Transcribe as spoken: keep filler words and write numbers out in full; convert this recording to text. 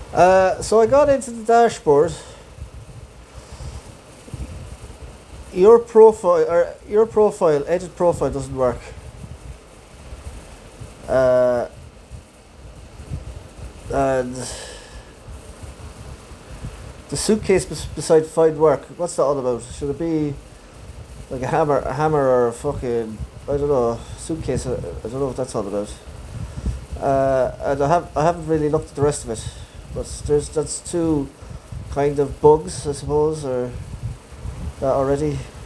Uh, so I got into the dashboard. Your profile or your profile, edit profile doesn't work. Uh, and the suitcase bes- beside find work. What's that all about? Should it be like a hammer, a hammer or a fucking I don't know suitcase? I, I don't know what that's all about. Uh, and I have I haven't really looked at the rest of it, but there's that's two kind of bugs I suppose or that already